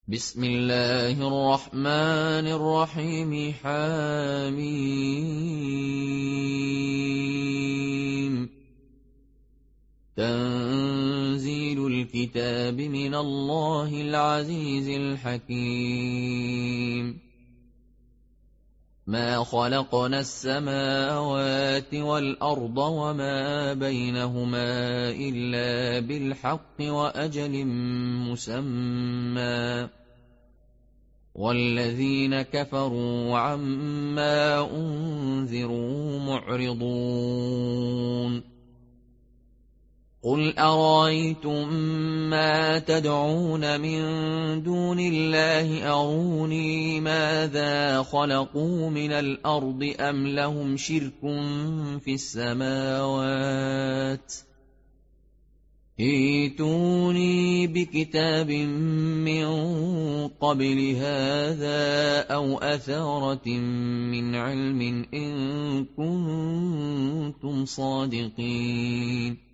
بسم الله الرحمن الرحيم حميم تنزيل الكتاب من الله العزيز الحكيم ما خلقنا السماوات والأرض وما بينهما إلا بالحق وأجل مسمى والذين كفروا عما أنذروا معرضون قل أرأيتم ما تدعون من دون الله أروني ماذا خلقوا من الأرض أم لهم شرك في السماوات ائتوني بكتاب من قبل هذا أو أثارة من علم إن كنتم صادقين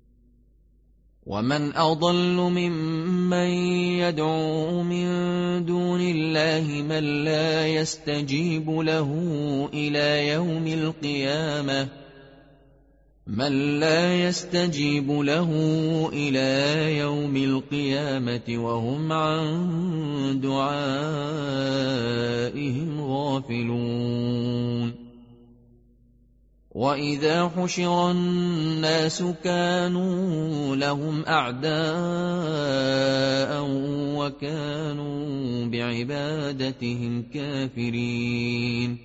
ومن أضل ممن يدعو من دون الله من لا يستجيب له إلى يوم القيامة وهم عن دعائهم غافلون وإذا حشر الناس كانوا لهم أعداء وكانوا بعبادتهم كافرين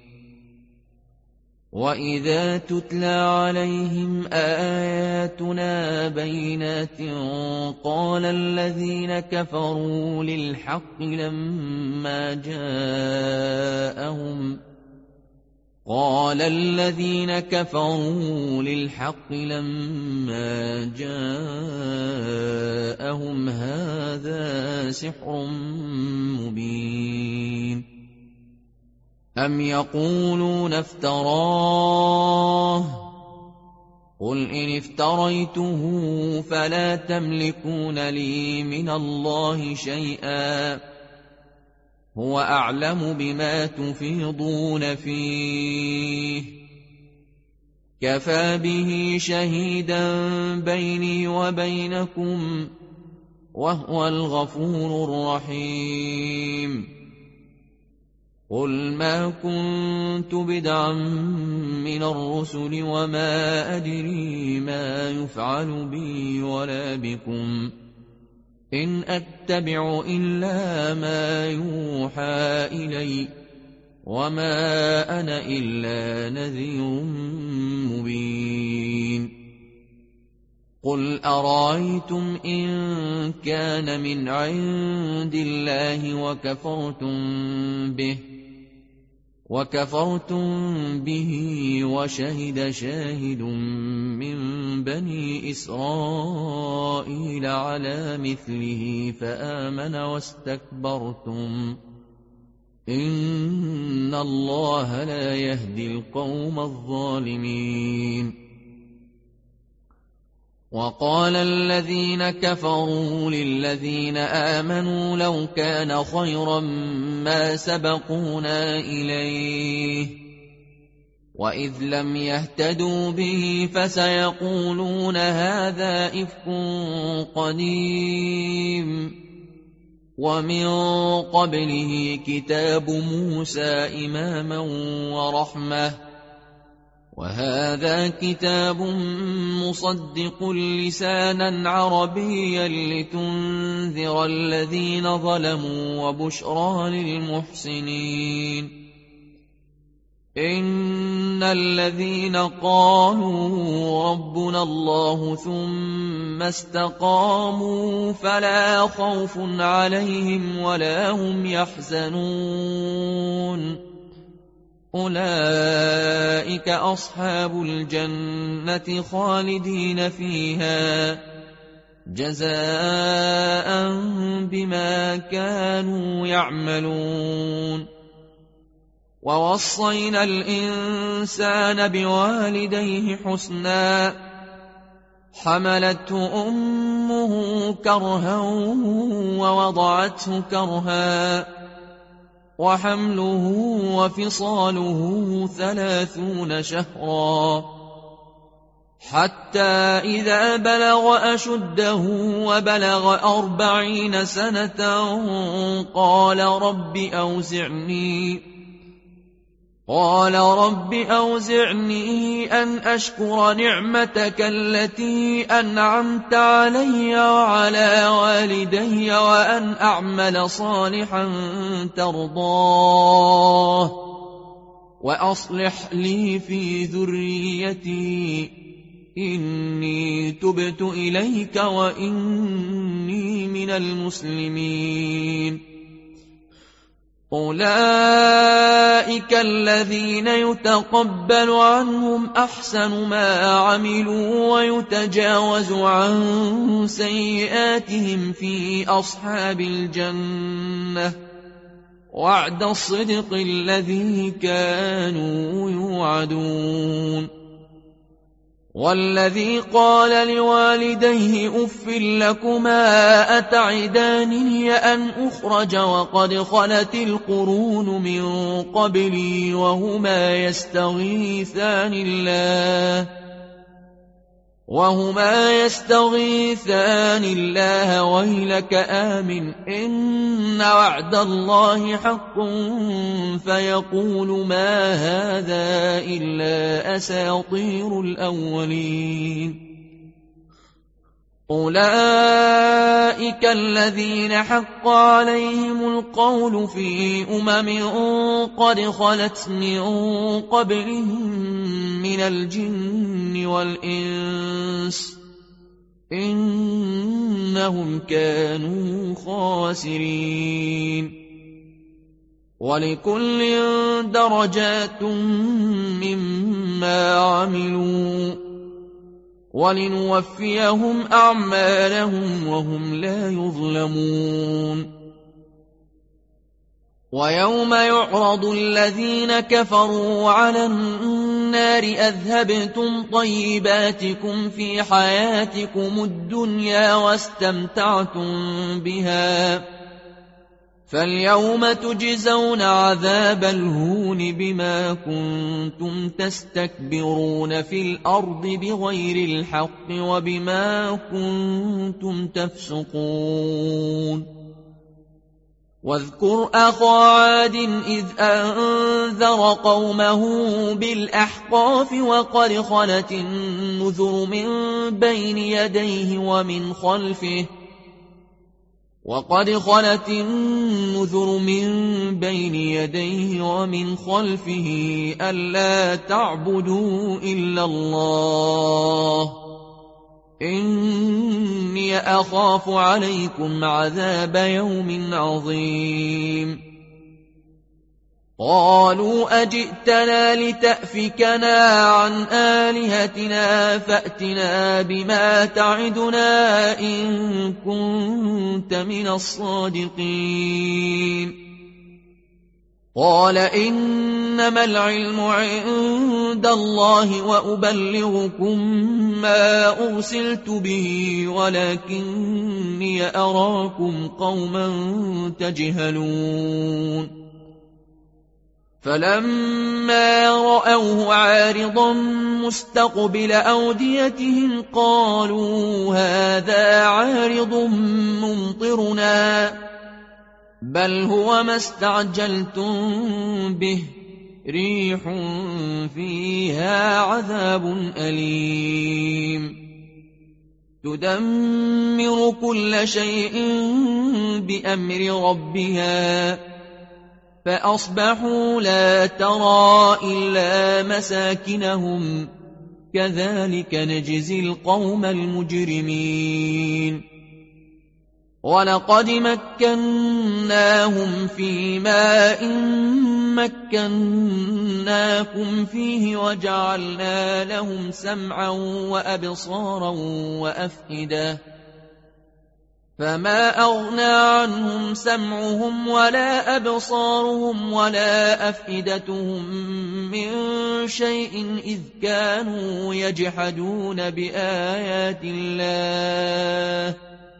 وإذا تتلى عليهم آياتنا بينات قال الذين كفروا للحق لما جاءهم هذا سحر مبين أم يقولون افتراه قل إن افتريته فلا تملكون لي من الله شيئا هو أعلم بما تفيضون فيه كفى به شهيدا بيني وبينكم وهو الغفور الرحيم قل ما كنت بدعا من الرسل وما أدري ما يفعل بي ولا بكم إن أتبع إلا ما يوحى إلي وما أنا إلا نذير مبين قل أرأيتم إن كان من عند الله وكفرتم به وشهد شاهد من بني إسرائيل على مثله فآمن واستكبرتم إن الله لا يهدي القوم الظالمين وقال الذين كفروا للذين آمنوا لو كان خيرا ما سبقونا إليه وإذ لم يهتدوا به فسيقولون هذا إفك قديم ومن قبله كتاب موسى إماما ورحمة وهذا كتاب مصدق لسانا عربيا لتنذر الذين ظلموا وبشرى للمحسنين إن الذين قالوا ربنا الله ثم استقاموا فلا خوف عليهم ولا هم يحزنون أولئك أصحاب الجنة خالدين فيها جزاء بما كانوا يعملون ووصينا الإنسان بوالديه حسنا حملته أمه كرها ووضعته كرها وحمله وفصاله 30 شهرا حتى إذا بلغ أشده وبلغ 40 سنة قال رب أوزعني أن أشكر نعمتك التي أنعمت علي وعلى والدي وأن أعمل صالحا ترضاه وأصلح لي في ذريتي إني تبت إليك وإني من المسلمين. أولئك الذين يتقبل عنهم أحسن ما عملوا ويتجاوز عن سيئاتهم في أصحاب الجنة وعد الصدق الذي كانوا يوعدون. والذي قال لوالديه أف لكما أتعدانني أن أخرج وقد خلت القرون من قبلي وهما يستغيثان الله ويلك آمن إن وعد الله حق فيقول ما هذا إلا أساطير الأولين. أولئك الذين حق عليهم القول في قد خلت من قبلهم من الجن والإنس إنهم كانوا خاسرين. ولكل درجات مما عملوا ولنوفيهم أعمالهم وهم لا يظلمون. ويوم يعرض الذين كفروا على النار أذهبتم طيباتكم في حياتكم الدنيا واستمتعتم بها فاليوم تجزون عذاب الهون بما كنتم تستكبرون في الأرض بغير الحق وبما كنتم تفسقون. واذكر أخا عاد إذ أنذر قومه بالأحقاف وقد خلت النذر من بين يديه ومن خلفه ألا تعبدوا إلا الله إني أخاف عليكم عذاب يوم عظيم. قالوا أجئتنا لتأفكنا عن آلهتنا فأتنا بما تعدنا إن كنت من الصادقين. قال إنما العلم عند الله وأبلغكم ما أرسلت به ولكني أراكم قوما تجهلون. فلما رأوه عارضا مستقبل أوديتهم قالوا هذا عارض ممطرنا بل هو ما استعجلتم به ريح فيها عذاب أليم تدمر كل شيء بأمر ربها فأصبحوا لا ترى إلا مساكنهم كذلك نجزي القوم المجرمين. ولقد مكناهم في ماء مكناكم فيه وجعلنا لهم سمعا وأبصارا وأفئدة فما أغنى عنهم سمعهم ولا أبصارهم ولا أفئدتهم من شيء إذ كانوا يجحدون بآيات الله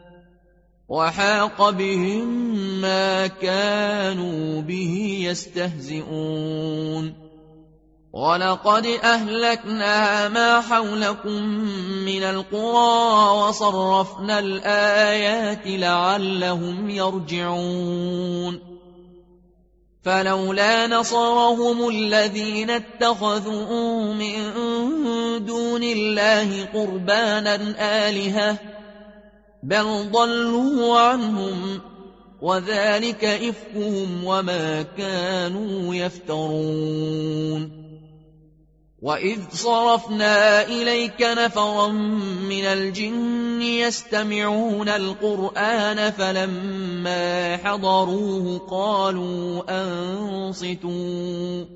وحاق بهم ما كانوا به يستهزئون ولقد أهلكنا ما حولكم من القرى وصرفنا الآيات لعلهم يرجعون فلولا نصرهم الذين اتخذوا من دون الله قربانا آلهة بل ضلوا عنهم وذلك إفكهم وما كانوا يفترون وإذ صرفنا إليك نفرا من الجن يستمعون القرآن فلما حضروه قالوا أنصتوا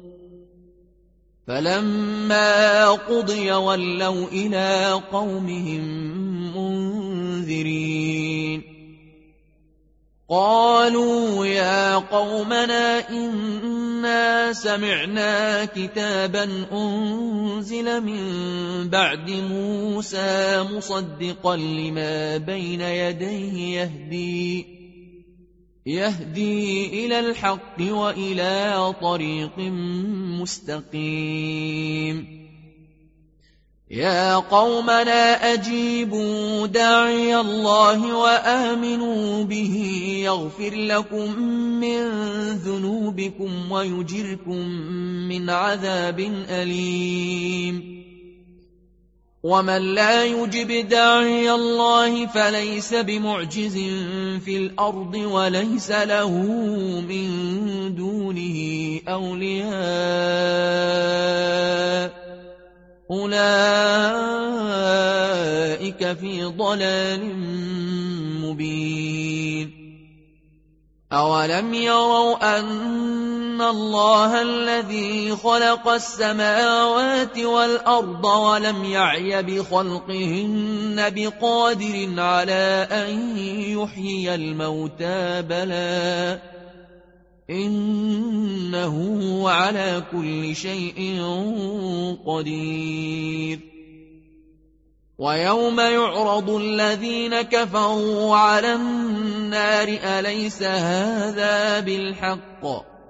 فلما قضي ولوا إلى قومهم منذرين قالوا يا قومنا إنا سمعنا كتابا أنزل من بعد موسى مصدقا لما بين يديه يهدي إلى الحق وإلى طريق مستقيم يا قومنا أجيبوا داعي الله وآمنوا به يغفر لكم من ذنوبكم ويجركم من عذاب أليم ومن لا يجب داعي الله فليس بمعجز في الأرض وليس له من دونه أولياء أولئك في ضلال مبين أولم يروا أن الله الذي خلق السماوات والأرض ولم يعي بخلقهن بقادر على أن يحيي الموتى بلى إنه على كل شيء قدير ويوم يعرض الذين كفروا على النار أليس هذا بالحق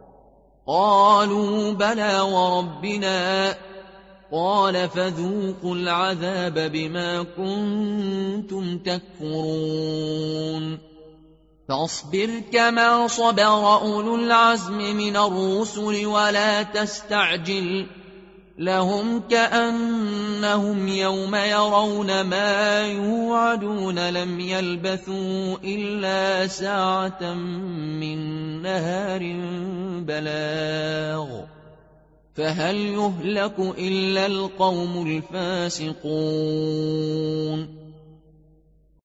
قالوا بلى وربنا قال فذوقوا العذاب بما كنتم تكفرون فاصبر كما صبر أولو العزم من الرسل ولا تستعجل لهم كأنهم يوم يرون ما يوعدون لم يلبثوا إلا ساعة من نهار بلاغ فهل يهلك إلا القوم الفاسقون